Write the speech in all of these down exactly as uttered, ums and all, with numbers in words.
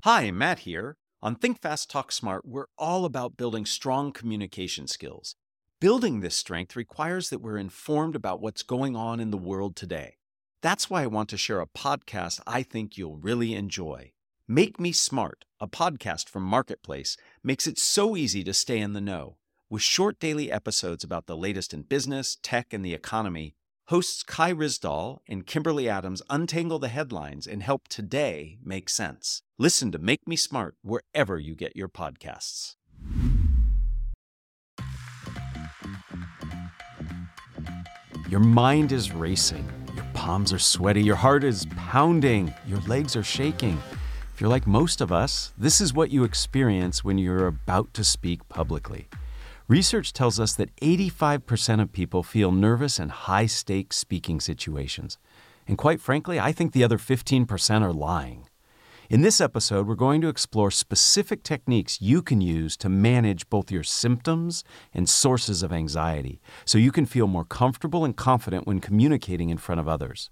Hi, Matt here. On Think Fast, Talk Smart, we're all about building strong communication skills. Building this strength requires that we're informed about what's going on in the world today. That's why I want to share a podcast I think you'll really enjoy. Make Me Smart, a podcast from Marketplace, makes it so easy to stay in the know. With short daily episodes about the latest in business, tech, and the economy, hosts Kai Risdal and Kimberly Adams untangle the headlines and help today make sense. Listen to Make Me Smart wherever you get your podcasts. Your mind is racing. Your palms are sweaty. Your heart is pounding. Your legs are shaking. If you're like most of us, this is what you experience when you're about to speak publicly. Research tells us that eighty-five percent of people feel nervous in high-stakes speaking situations. And quite frankly, I think the other fifteen percent are lying. In this episode, we're going to explore specific techniques you can use to manage both your symptoms and sources of anxiety, so you can feel more comfortable and confident when communicating in front of others.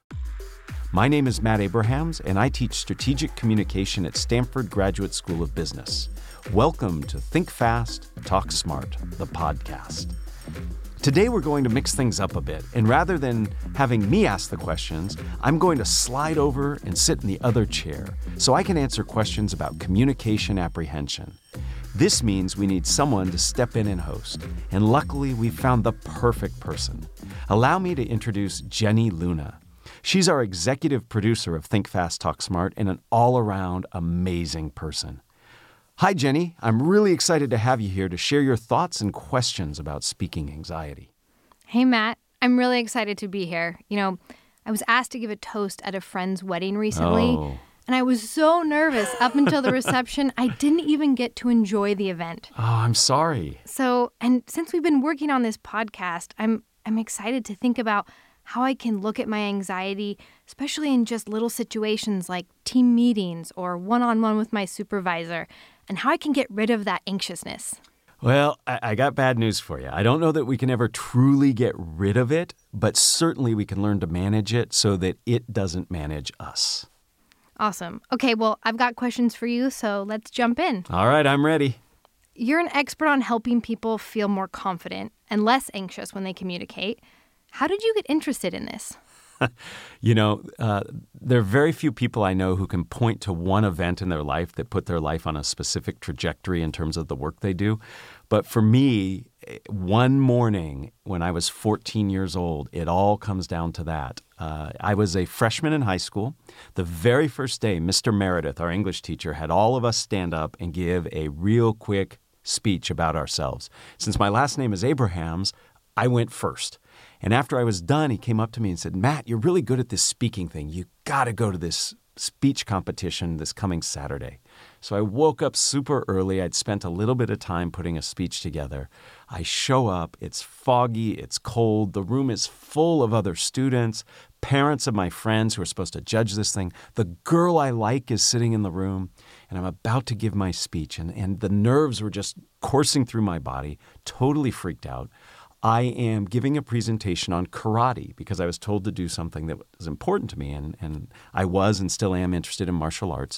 My name is Matt Abrahams, and I teach strategic communication at Stanford Graduate School of Business. Welcome to Think Fast, Talk Smart, the podcast. Today we're going to mix things up a bit, and rather than having me ask the questions, I'm going to slide over and sit in the other chair so I can answer questions about communication apprehension. This means we need someone to step in and host, and luckily we've found the perfect person. Allow me to introduce Jenny Luna. She's our executive producer of Think Fast, Talk Smart, and an all-around amazing person. Hi, Jenny. I'm really excited to have you here to share your thoughts and questions about speaking anxiety. Hey, Matt. I'm really excited to be here. You know, I was asked to give a toast at a friend's wedding recently, Oh. and I was so nervous up until the reception, I didn't even get to enjoy the event. Oh, I'm sorry. So, and since we've been working on this podcast, I'm I'm excited to think about how I can look at my anxiety, especially in just little situations like team meetings or one-on-one with my supervisor, and how I can get rid of that anxiousness. Well, I, I got bad news for you. I don't know that we can ever truly get rid of it, but certainly we can learn to manage it so that it doesn't manage us. Awesome. Okay, well, I've got questions for you, so let's jump in. All right, I'm ready. You're an expert on helping people feel more confident and less anxious when they communicate. How did you get interested in this? You know, uh, there are very few people I know who can point to one event in their life that put their life on a specific trajectory in terms of the work they do. But for me, one morning when I was fourteen years old, it all comes down to that. Uh, I was a freshman in high school. The very first day, Mister Meredith, our English teacher, had all of us stand up and give a real quick speech about ourselves. Since my last name is Abrahams, I went first. And after I was done, he came up to me and said, Matt, you're really good at this speaking thing. You got to go to this speech competition this coming Saturday. So I woke up super early. I'd spent a little bit of time putting a speech together. I show up. It's foggy. It's cold. The room is full of other students, parents of my friends who are supposed to judge this thing. The girl I like is sitting in the room, and I'm about to give my speech. And, and the nerves were just coursing through my body, totally freaked out. I am giving a presentation on karate because I was told to do something that was important to me, and, and I was and still am interested in martial arts.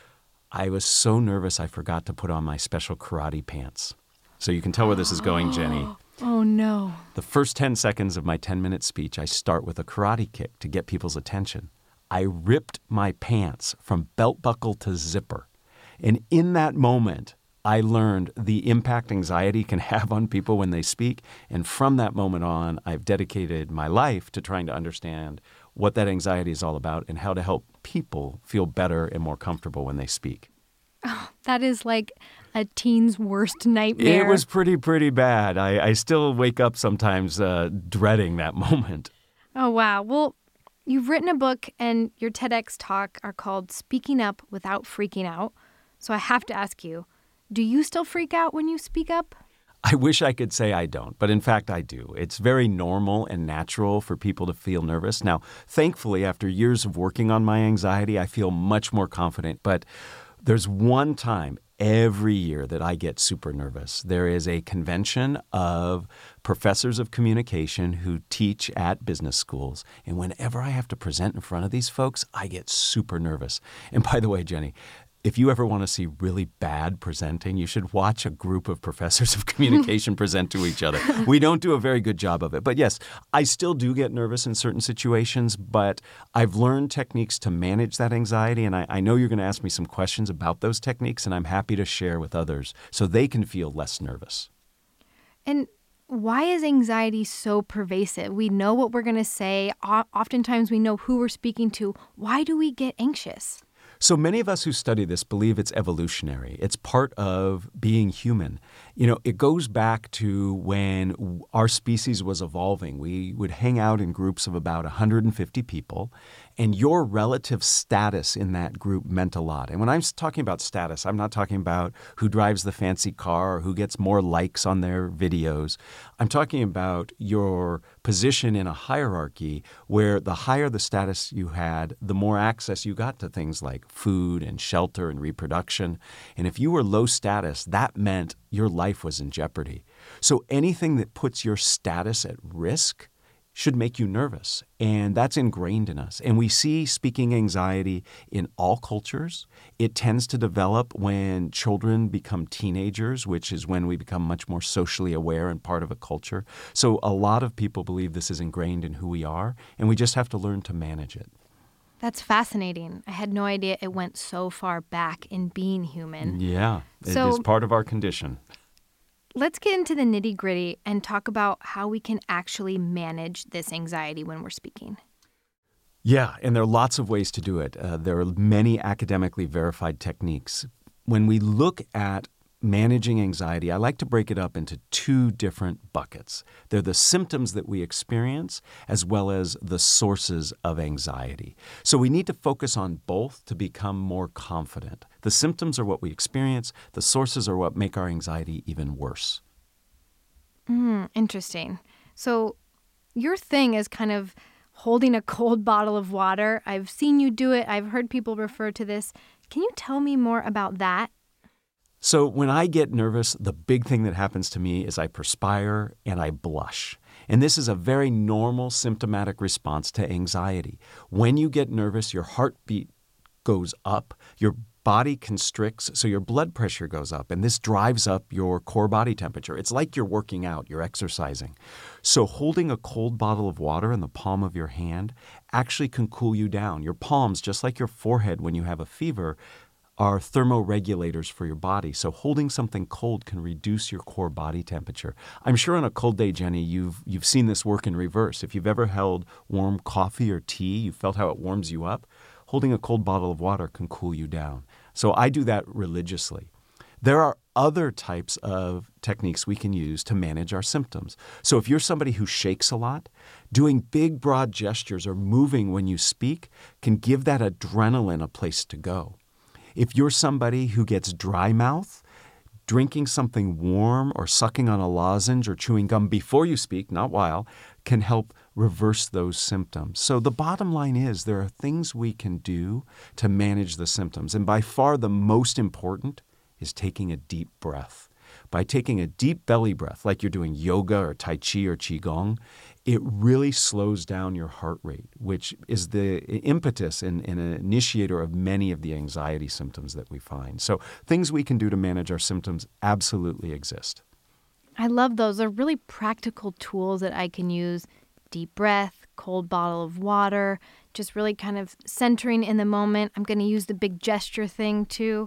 I was so nervous I forgot to put on my special karate pants. So you can tell where this is going, Jenny. Oh, no. The first ten seconds of my ten-minute speech, I start with a karate kick to get people's attention. I ripped my pants from belt buckle to zipper. And in that moment, I learned the impact anxiety can have on people when they speak. And from that moment on, I've dedicated my life to trying to understand what that anxiety is all about and how to help people feel better and more comfortable when they speak. Oh, that is like a teen's worst nightmare. It was pretty, pretty bad. I, I still wake up sometimes uh, dreading that moment. Oh, wow. Well, you've written a book and your TEDx talk are called Speaking Up Without Freaking Out. So I have to ask you, do you still freak out when you speak up? I wish I could say I don't, but in fact I do. It's very normal and natural for people to feel nervous. Now, thankfully, after years of working on my anxiety, I feel much more confident. But there's one time every year that I get super nervous. There is a convention of professors of communication who teach at business schools. And whenever I have to present in front of these folks, I get super nervous. And by the way, Jenny, If you ever want to see really bad presenting, you should watch a group of professors of communication present to each other. We don't do a very good job of it. But yes, I still do get nervous in certain situations, but I've learned techniques to manage that anxiety. And I, I know you're going to ask me some questions about those techniques, and I'm happy to share with others so they can feel less nervous. And why is anxiety so pervasive? We know what we're going to say. O- oftentimes we know who we're speaking to. Why do we get anxious? So many of us who study this believe it's evolutionary. It's part of being human. You know, it goes back to when our species was evolving. We would hang out in groups of about one hundred fifty people, and your relative status in that group meant a lot. And when I'm talking about status, I'm not talking about who drives the fancy car or who gets more likes on their videos. I'm talking about your position in a hierarchy where the higher the status you had, the more access you got to things like food and shelter and reproduction. And if you were low status, that meant your life was in jeopardy. So anything that puts your status at risk should make you nervous. And that's ingrained in us. And we see speaking anxiety in all cultures. It tends to develop when children become teenagers, which is when we become much more socially aware and part of a culture. So a lot of people believe this is ingrained in who we are, and we just have to learn to manage it. That's fascinating. I had no idea it went so far back in being human. Yeah, it So- is part of our condition. Let's get into the nitty-gritty and talk about how we can actually manage this anxiety when we're speaking. Yeah, and there are lots of ways to do it. Uh, there are many academically verified techniques. When we look at managing anxiety, I like to break it up into two different buckets. They're the symptoms that we experience as well as the sources of anxiety. So we need to focus on both to become more confident. The symptoms are what we experience. The sources are what make our anxiety even worse. Mm, interesting. So your thing is kind of holding a cold bottle of water. I've seen you do it. I've heard people refer to this. Can you tell me more about that? So when I get nervous, the big thing that happens to me is I perspire and I blush. And this is a very normal symptomatic response to anxiety. When you get nervous, your heartbeat goes up, your body constricts, so your blood pressure goes up, and this drives up your core body temperature. It's like you're working out, you're exercising. So holding a cold bottle of water in the palm of your hand actually can cool you down. Your palms, just like your forehead when you have a fever, are thermoregulators for your body. So holding something cold can reduce your core body temperature. I'm sure on a cold day, Jenny, you've you've seen this work in reverse. If you've ever held warm coffee or tea, you felt how it warms you up. Holding a cold bottle of water can cool you down. So I do that religiously. There are other types of techniques we can use to manage our symptoms. So if you're somebody who shakes a lot, doing big, broad gestures or moving when you speak can give that adrenaline a place to go. If you're somebody who gets dry mouth, drinking something warm or sucking on a lozenge or chewing gum before you speak, not while, can help reverse those symptoms. So the bottom line is there are things we can do to manage the symptoms. And by far the most important is taking a deep breath. By taking a deep belly breath, like you're doing yoga or Tai Chi or Qigong, it really slows down your heart rate, which is the impetus and, and an initiator of many of the anxiety symptoms that we find. So things we can do to manage our symptoms absolutely exist. I love those. They're really practical tools that I can use. Deep breath, cold bottle of water, just really kind of centering in the moment. I'm going to use the big gesture thing too.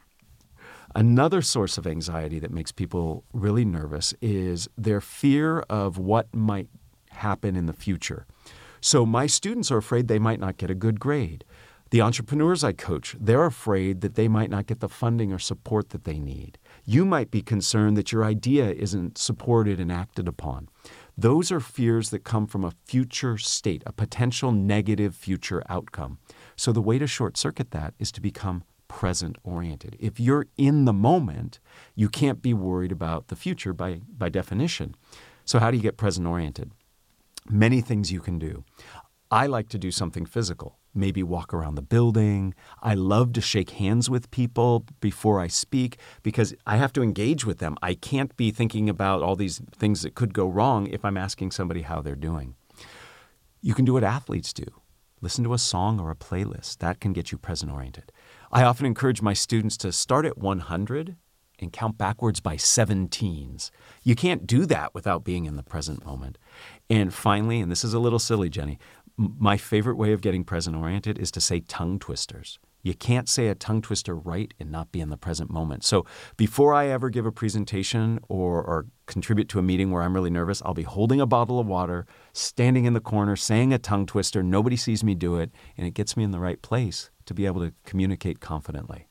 Another source of anxiety that makes people really nervous is their fear of what might happen in the future. So my students are afraid they might not get a good grade. The entrepreneurs I coach, they're afraid that they might not get the funding or support that they need. You might be concerned that your idea isn't supported and acted upon. Those are fears that come from a future state, a potential negative future outcome. So the way to short-circuit that is to become present-oriented. If you're in the moment, you can't be worried about the future by, by definition. So how do you get present-oriented? Many things you can do. I like to do something physical, maybe walk around the building. I love to shake hands with people before I speak because I have to engage with them. I can't be thinking about all these things that could go wrong if I'm asking somebody how they're doing. You can do what athletes do. Listen to a song or a playlist. That can get you present-oriented. I often encourage my students to start at one hundred and count backwards by seventeens. You can't do that without being in the present moment. And finally, and this is a little silly, Jenny, m- my favorite way of getting present-oriented is to say tongue twisters. You can't say a tongue twister right and not be in the present moment. So before I ever give a presentation or, or contribute to a meeting where I'm really nervous, I'll be holding a bottle of water, standing in the corner, saying a tongue twister. Nobody sees me do it, and it gets me in the right place to be able to communicate confidently.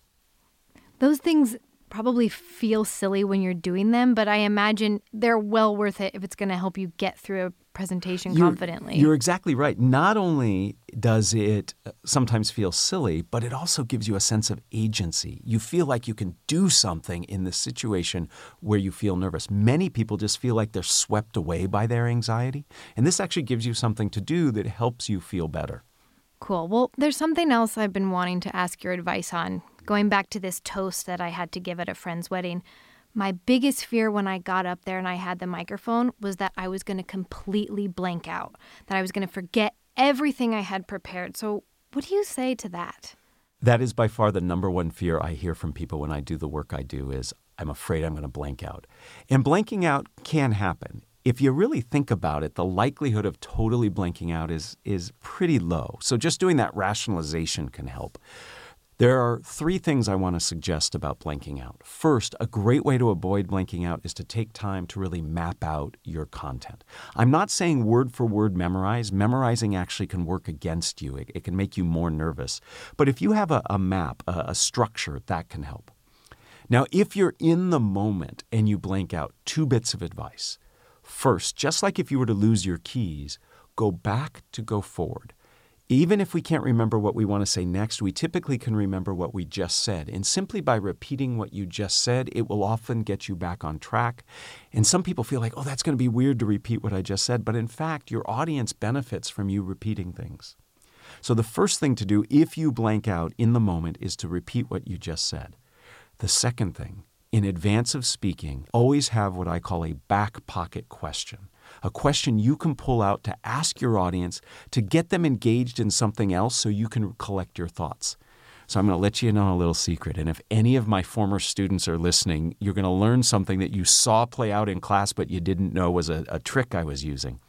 Those things probably feel silly when you're doing them, but I imagine they're well worth it if it's going to help you get through a presentation You're, confidently. You're exactly right. Not only does it sometimes feel silly, but it also gives you a sense of agency. You feel like you can do something in this situation where you feel nervous. Many people just feel like they're swept away by their anxiety, and this actually gives you something to do that helps you feel better. Cool. Well, there's something else I've been wanting to ask your advice on. Going back to this toast that I had to give at a friend's wedding, my biggest fear when I got up there and I had the microphone was that I was going to completely blank out, that I was going to forget everything I had prepared. So what do you say to that? That is by far the number one fear I hear from people when I do the work I do is, I'm afraid I'm going to blank out. And blanking out can happen. If you really think about it, the likelihood of totally blanking out is, is pretty low. So just doing that rationalization can help. There are three things I want to suggest about blanking out. First, a great way to avoid blanking out is to take time to really map out your content. I'm not saying word for word memorize. Memorizing actually can work against you. It, it can make you more nervous. But if you have a, a map, a, a structure, that can help. Now, if you're in the moment and you blank out, two bits of advice. First, just like if you were to lose your keys, go back to go forward. Even if we can't remember what we want to say next, we typically can remember what we just said. And simply by repeating what you just said, it will often get you back on track. And some people feel like, oh, that's going to be weird to repeat what I just said. But in fact, your audience benefits from you repeating things. So the first thing to do if you blank out in the moment is to repeat what you just said. The second thing, in advance of speaking, always have what I call a back pocket question. A question you can pull out to ask your audience to get them engaged in something else so you can collect your thoughts. So I'm going to let you in on a little secret. And if any of my former students are listening, you're going to learn something that you saw play out in class but you didn't know was a, a trick I was using.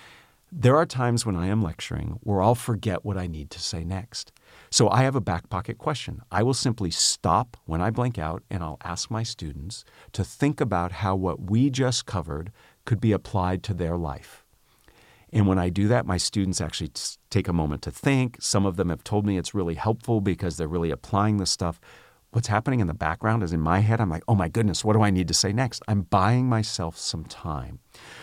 There are times when I am lecturing where I'll forget what I need to say next. So I have a back pocket question. I will simply stop when I blank out and I'll ask my students to think about how what we just covered could be applied to their life. And when I do that, my students actually t- take a moment to think. Some of them have told me it's really helpful because they're really applying this stuff. What's happening in the background is in my head, I'm like, oh my goodness, what do I need to say next? I'm buying myself some time.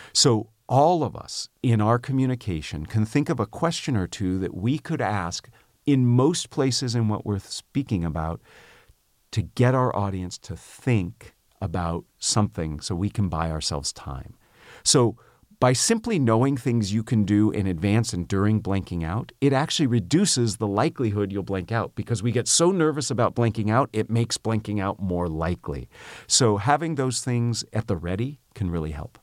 So all of us in our communication can think of a question or two that we could ask in most places in what we're speaking about to get our audience to think about something so we can buy ourselves time. So by simply knowing things you can do in advance and during blanking out, it actually reduces the likelihood you'll blank out because we get so nervous about blanking out, it makes blanking out more likely. So having those things at the ready can really help.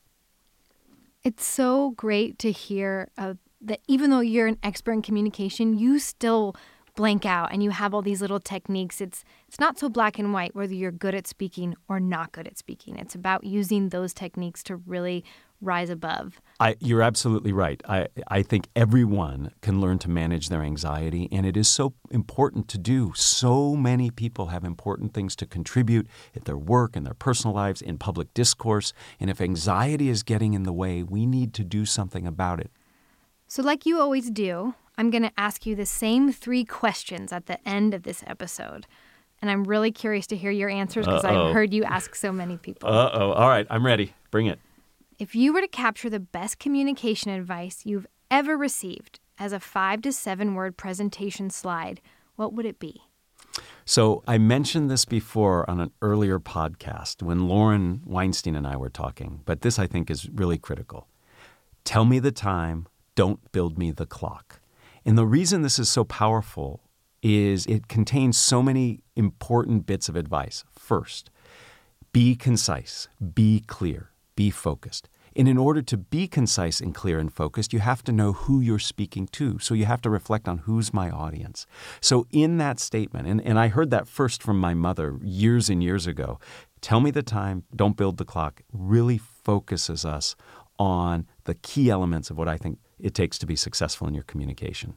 It's so great to hear uh, that even though you're an expert in communication, you still blank out and you have all these little techniques. It's it's not so black and white whether you're good at speaking or not good at speaking. It's about using those techniques to really rise above. I, you're absolutely right. I, I think everyone can learn to manage their anxiety, and it is so important to do. So many people have important things to contribute at their work, in their personal lives, in public discourse, and if anxiety is getting in the way, we need to do something about it. So like you always do, I'm going to ask you the same three questions at the end of this episode. And I'm really curious to hear your answers because I've heard you ask so many people. Uh-oh. All right. I'm ready. Bring it. If you were to capture the best communication advice you've ever received as a five to seven word presentation slide, what would it be? So I mentioned this before on an earlier podcast when Lauren Weinstein and I were talking, but this I think is really critical. Tell me the time, don't build me the clock. And the reason this is so powerful is it contains so many important bits of advice. First, be concise, be clear, be focused. And in order to be concise and clear and focused, you have to know who you're speaking to. So you have to reflect on who's my audience. So in that statement, and, and I heard that first from my mother years and years ago, tell me the time, don't build the clock, really focuses us on the key elements of what I think it takes to be successful in your communication.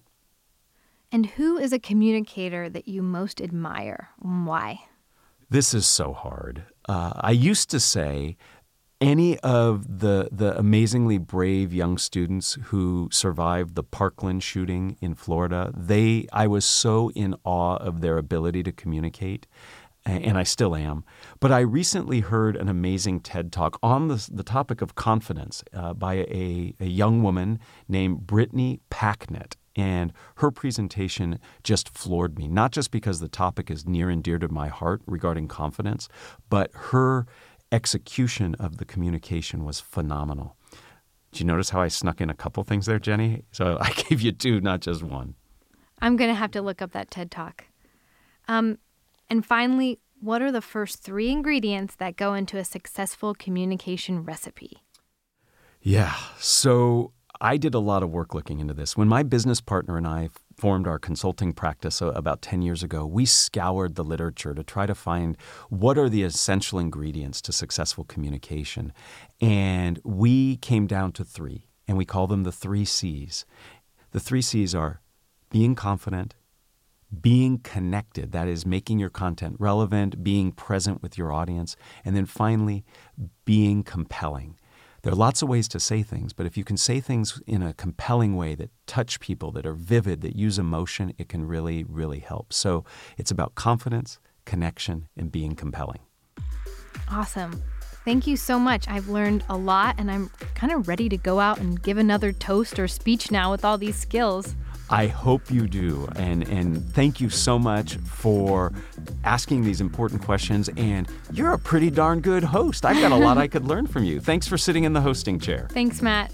And who is a communicator that you most admire and why? This is so hard. Uh, I used to say any of the the amazingly brave young students who survived the Parkland shooting in Florida, they I was so in awe of their ability to communicate, and I still am. But I recently heard an amazing TED Talk on the, the topic of confidence uh, by a, a young woman named Brittany Packnett. And her presentation just floored me, not just because the topic is near and dear to my heart regarding confidence, but her execution of the communication was phenomenal. Did you notice how I snuck in a couple things there, Jenny? So I gave you two, not just one. I'm going to have to look up that TED Talk. Um, and finally, what are the first three ingredients that go into a successful communication recipe? Yeah, so I did a lot of work looking into this. When my business partner and I formed our consulting practice about ten years ago, we scoured the literature to try to find what are the essential ingredients to successful communication. And we came down to three, and we call them the three C's. The three C's are being confident, being connected, that is making your content relevant, being present with your audience, and then finally, being compelling. There are lots of ways to say things, but if you can say things in a compelling way that touch people, that are vivid, that use emotion, it can really, really help. So it's about confidence, connection, and being compelling. Awesome. Thank you so much. I've learned a lot, and I'm kind of ready to go out and give another toast or speech now with all these skills. I hope you do. And, and thank you so much for asking these important questions. And you're a pretty darn good host. I've got a lot I could learn from you. Thanks for sitting in the hosting chair. Thanks, Matt.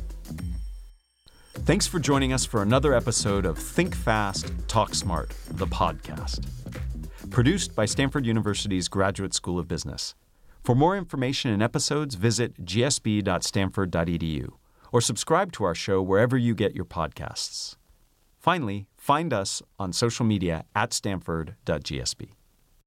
Thanks for joining us for another episode of Think Fast, Talk Smart, the podcast. Produced by Stanford University's Graduate School of Business. For more information and episodes, visit g s b dot stanford dot e d u or subscribe to our show wherever you get your podcasts. Finally, find us on social media at stanford dot g s b.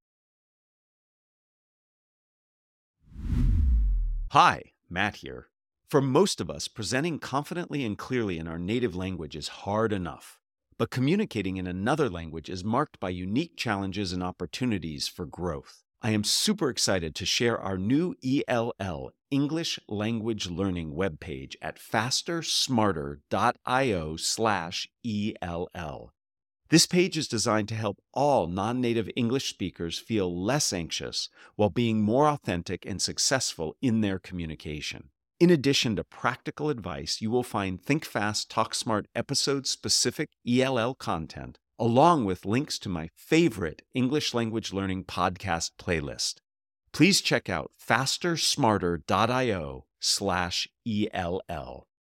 Hi, Matt here. For most of us, presenting confidently and clearly in our native language is hard enough. But communicating in another language is marked by unique challenges and opportunities for growth. I am super excited to share our new E L L, English Language Learning webpage at fastersmarter.io slash ELL. This page is designed to help all non-native English speakers feel less anxious while being more authentic and successful in their communication. In addition to practical advice, you will find Think Fast, Talk Smart episode-specific E L L content, along with links to my favorite English language learning podcast playlist. Please check out fastersmarter.io slash ELL.